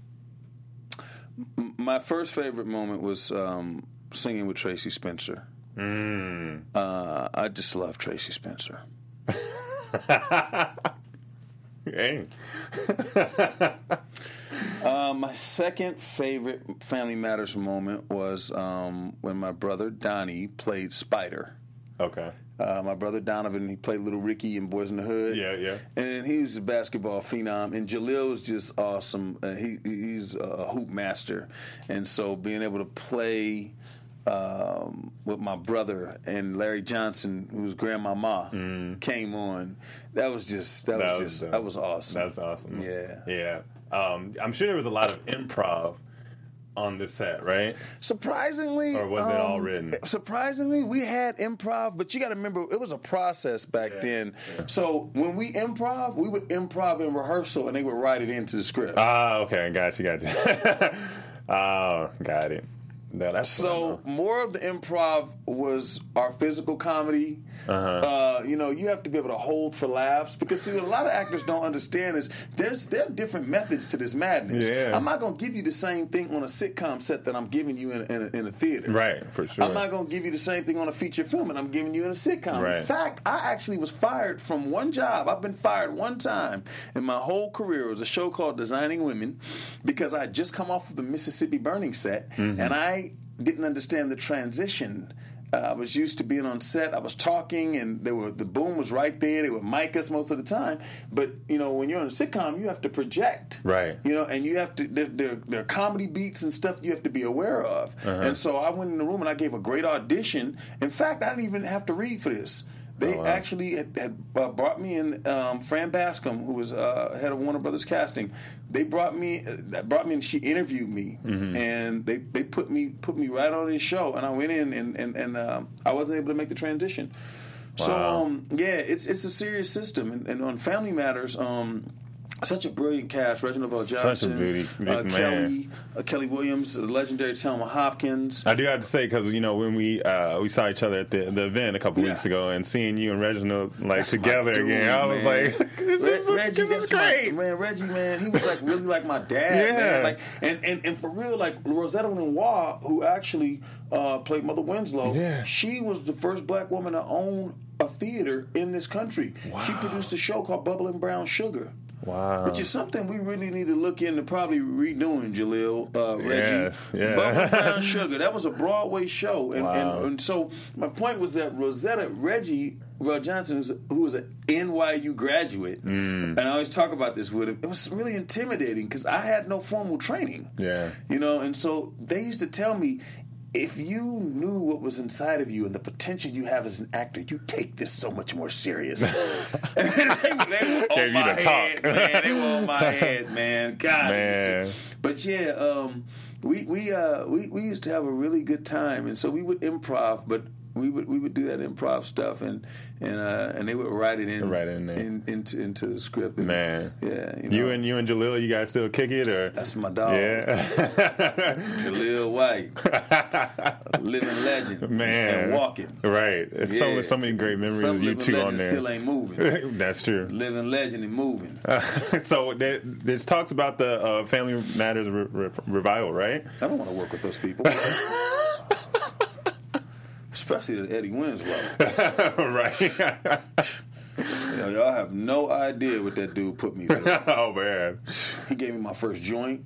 M- My first favorite moment was um, singing with Tracy Spencer. Mm. Uh, I just love Tracy Spencer. Hey. Uh, my second favorite Family Matters moment was um, when my brother Donnie played Spider. Okay. Uh, my brother Donovan, he played Little Ricky in Boys in the Hood. Yeah, yeah. And he was a basketball phenom. And Jaleel was just awesome. Uh, he He's a hoop master. And so being able to play um, with my brother and Larry Johnson, who's grandmama, mm. came on. That was just that, that was, was just dope. That was awesome. That's awesome. Yeah, yeah. Um, I'm sure there was a lot of improv on the set, right? Surprisingly, or was um, it all written? Surprisingly, we had improv, but you got to remember it was a process back yeah. then. Yeah. So when we improv, we would improv in rehearsal, and they would write it into the script. Ah, okay, got you, got you. Oh, got it. No, that's so more of the improv was our physical comedy. Uh-huh. Uh, you know, you have to be able to hold for laughs because see, what a lot of actors don't understand is there's there are different methods to this madness. Yeah. I'm not going to give you the same thing on a sitcom set that I'm giving you in, in, a, in a theater. Right, for sure. I'm not going to give you the same thing on a feature film that I'm giving you in a sitcom. Right. In fact, I actually was fired from one job. I've been fired one time in my whole career. It was a show called Designing Women because I had just come off of the Mississippi Burning set, mm-hmm. and I didn't understand the transition. Uh, I was used to being on set. I was talking, and they were the boom was right there. They would mic us most of the time. But you know, when you're on a sitcom, you have to project, right? You know, and you have to. There, there, there are comedy beats and stuff you have to be aware of. Uh-huh. And so I went in the room and I gave a great audition. In fact, I didn't even have to read for this. They oh, wow. actually had, had uh, brought me in. Um, Fran Bascom, who was uh, head of Warner Brothers Casting, they brought me. Uh, brought me, and she interviewed me, mm-hmm. and they, they put me put me right on his show. And I went in, and and, and um, I wasn't able to make the transition. Wow. So um, yeah, it's it's a serious system, and, and on Family Matters. Um, Such a brilliant cast: Reginald Val Johnson, such a beauty, uh, Kelly, uh, Kelly Williams, the legendary Thelma Hopkins. I do have to say because you know when we uh, we saw each other at the, the event a couple yeah. weeks ago, and seeing you and Reginald like That's together dude, again, I was man. like, "This Re- is, Reggie, this is great, my, man." Reggie, man, he was like really like my dad, yeah. man. Like, and, and and for real, like Rosetta Lenoir, who actually uh, played Mother Winslow, yeah. she was the first black woman to own a theater in this country. Wow. She produced a show called Bubbling Brown Sugar. Wow. Which is something we really need to look into probably redoing, Jaleel, uh, Reggie. Yes, yeah. Bubbling Brown Sugar. That was a Broadway show. And, wow. and, and so my point was that Rosetta, Reggie, Val Johnson, who was an N Y U graduate, mm. and I always talk about this with him, it was really intimidating because I had no formal training. Yeah. You know, and so they used to tell me, if you knew what was inside of you and the potential you have as an actor, you take this so much more serious. they, they were Gave on my the head, talk. man. They were on my head, man. God, man. But yeah, um, we we uh, we we used to have a really good time, and so we would improv, but. We would we would do that improv stuff and and uh, and they would write it in right in there in, into into the script. And, man, yeah, you, know, you and you and Jaleel, you guys still kick it or? That's my dog. Yeah, Jaleel White, living legend, man, and walking. Right, it's yeah. so so many great memories Some of you two on there. Still ain't moving. That's true. Living legend and moving. Uh, so there, there's talks about the uh, Family Matters re- re- revival, right? I don't want to work with those people. Especially the Eddie Winslow. Right. You know, y'all have no idea what that dude put me through. Oh, man. He gave me my first joint.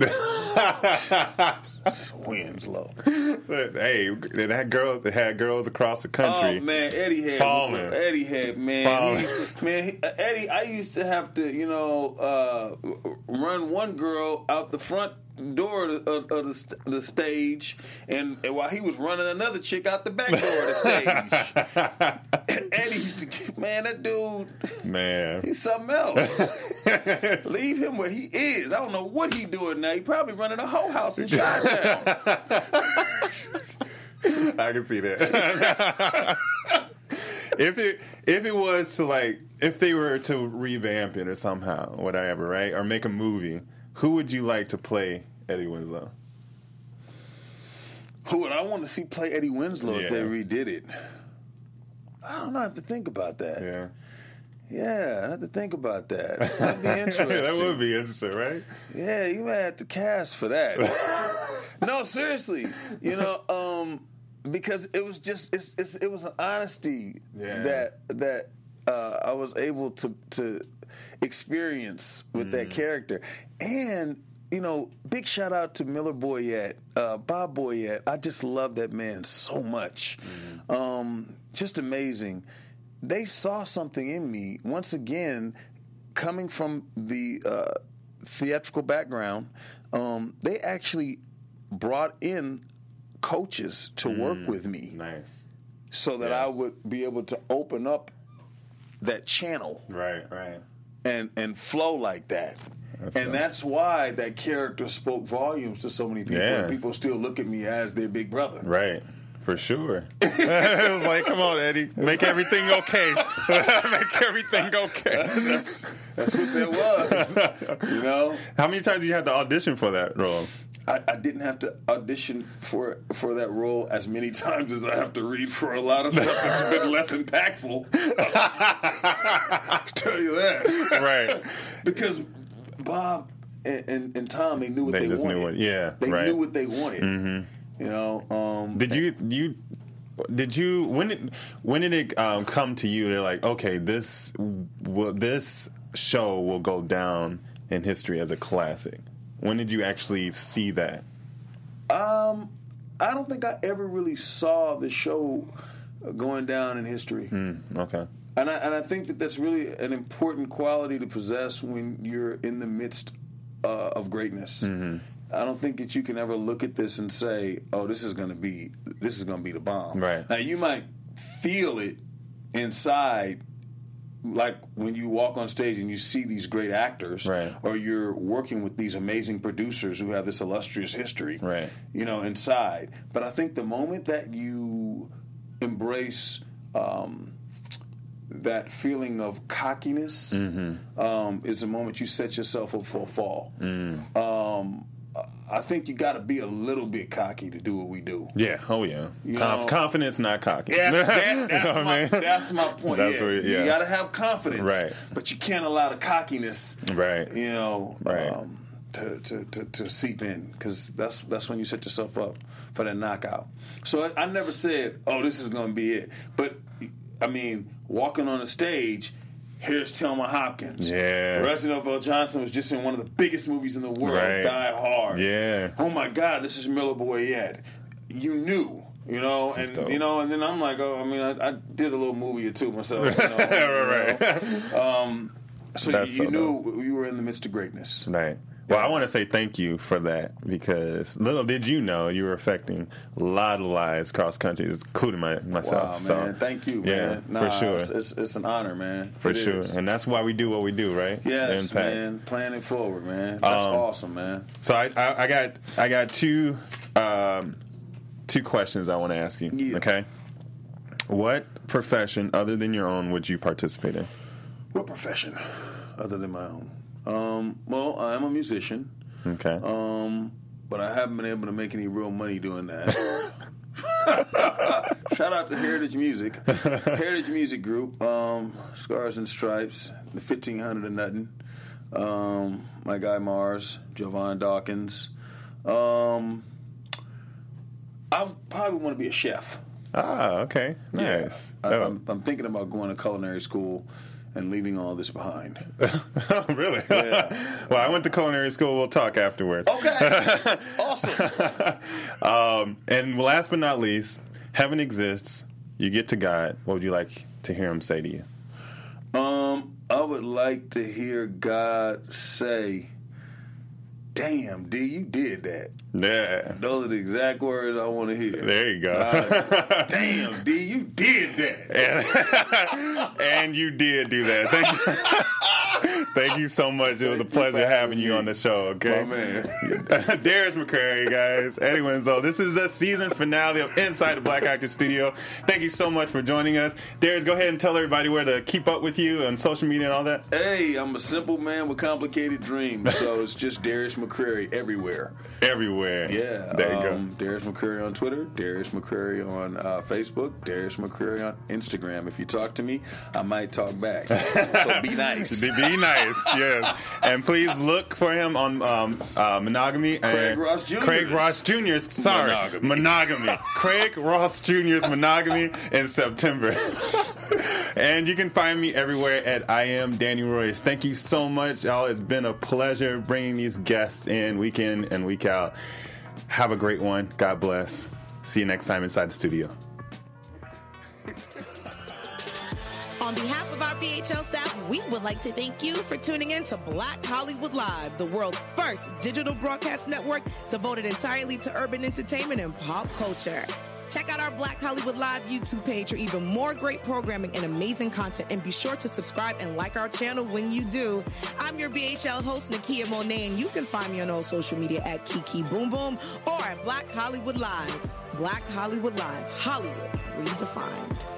Winslow. Hey, that girl that had girls across the country. Oh man, Eddie had falling. Eddie had man, he, man. He, Eddie, I used to have to, you know, uh, run one girl out the front door of the, of the, the stage, and, and while he was running another chick out the back door of the stage. Eddie used to, man, that dude, man, he's something else. Leave him where he is. I don't know what he doing now. He probably running a whole house in Chi-Town. I can see that. If it if it was to like if they were to revamp it or somehow whatever, right, or make a movie. Who would you like to play Eddie Winslow? Who would I want to see play Eddie Winslow yeah. if they redid it? I don't know. I have to think about that. Yeah. Yeah, I have to think about that. That'd be interesting. That would be interesting, right? Yeah, you might have to cast for that. No, seriously. You know, um, because it was just it's, it's, it was an honesty yeah. that that uh, I was able to to experience with mm. that character. And, you know, big shout out to Miller Boyette, uh, Bob Boyette. I just love that man so much. Mm. Um, just amazing. They saw something in me, once again, coming from the uh, theatrical background. Um, they actually brought in coaches to mm, work with me. Nice. So that yeah. I would be able to open up that channel. Right, right. And, and flow like that. That's and nice. That's why that character spoke volumes to so many people. Yeah. And people still look at me as their big brother. Right. For sure. It was like, come on, Eddie. Make everything okay. Make everything okay. That's what that was. You know? How many times did you have to audition for that role? I, I didn't have to audition for for that role as many times as I have to read for a lot of stuff that's been less impactful. I'll tell you that. Right. Because Bob and, and, and Tom, they knew what they, they just wanted. Knew what, yeah, they right. knew what they wanted. Mm-hmm. You know, um, did you you did you when did when did it um, come to you? They're like, okay, this will this show will go down in history as a classic. When did you actually see that? Um, I don't think I ever really saw the show going down in history. Mm, okay, and I and I think that that's really an important quality to possess when you're in the midst uh, of greatness. Mm-hmm. I don't think that you can ever look at this and say, "Oh, this is going to be this is going to be the bomb." Right. Now, you might feel it inside, like when you walk on stage and you see these great actors, right. or you're working with these amazing producers who have this illustrious history, right. you know, inside. But I think the moment that you embrace um, that feeling of cockiness mm-hmm. um, is the moment you set yourself up for a fall. Mm. Um, I think you got to be a little bit cocky to do what we do. Yeah. Oh, yeah. You Conf- know, confidence, not cocky. That's, that, that's, you know my, I mean? that's my point. That's yeah. where, yeah. You got to have confidence, right. but you can't allow the cockiness, right. you know, right. um, to, to, to, to seep in, because that's that's when you set yourself up for that knockout. So I, I never said, "Oh, this is going to be it," but I mean, walking on the stage. Here's Thelma Hopkins. Yeah. Reginald Vell Johnson was just in one of the biggest movies in the world, right. Die Hard. Yeah. Oh my God, this is Miller Boyette. You knew, you know, and dope. you know, and then I'm like, oh, I mean, I, I did a little movie or two myself. You know, right, right. You know? Um, so That's you, you so knew dope. you were in the midst of greatness. Right. Well, I want to say thank you for that, because little did you know you were affecting a lot of lives cross country, including my, myself. Wow, man. So, Thank you, yeah, man. Nah, for sure. It's, it's, it's an honor, man. For it sure. is. And that's why we do what we do, right? Yes, Impact. man. Playing it forward, man. That's Um, awesome, man. So I, I, I got I got two um, two questions I want to ask you. Yeah. Okay. What profession other than your own would you participate in? What profession other than my own? Um, well, I'm a musician. Okay. Um, but I haven't been able to make any real money doing that. Shout out to Heritage Music, Heritage Music Group, um, Scars and Stripes, the fifteen hundred or nothing. Um, my guy Mars, Jovan Dawkins. Um, I probably want to be a chef. Ah, okay, nice. Yeah, I, oh. I'm, I'm thinking about going to culinary school and leaving all this behind. Really? Yeah. Well, I went to culinary school. We'll talk afterwards. Okay. Awesome. um, and last but not least, heaven exists. You get to God. What would you like to hear him say to you? Um, I would like to hear God say, "Damn, D, you did that." Yeah. Those are the exact words I want to hear. There you go. Uh, Damn, D, you did that. And, and you did do that. Thank you. Thank you so much. It was a pleasure having you on the show, okay? My man. Darius McCrary, guys. Anyway, so this is the season finale of Inside the Black Actor Studio. Thank you so much for joining us. Darius, go ahead and tell everybody where to keep up with you on social media and all that. Hey, I'm a simple man with complicated dreams, so it's just Darius McCrary everywhere. Everywhere. Yeah. There you um, go. Darius McCrary on Twitter, Darius McCrary on uh, Facebook, Darius McCrary on Instagram. If you talk to me, I might talk back. So be nice. Be, be nice, yes. And please look for him on um, uh, Monogamy. Craig and Ross Junior's Craig Ross Junior's Sorry. Monogamy. Monogamy. Craig Ross Junior's Monogamy in September. And you can find me everywhere at I am Danny Royce. Thank you so much, y'all. It's been a pleasure bringing these guests in week in and week out. Have a great one. God bless. See you next time inside the studio. On behalf of our B H L staff, we would like to thank you for tuning in to Black Hollywood Live, the world's first digital broadcast network devoted entirely to urban entertainment and pop culture. Check out our Black Hollywood Live YouTube page for even more great programming and amazing content. And be sure to subscribe and like our channel when you do. I'm your B H L host, Nakia Monet, and you can find me on all social media at Kiki Boom Boom or at Black Hollywood Live. Black Hollywood Live, Hollywood redefined.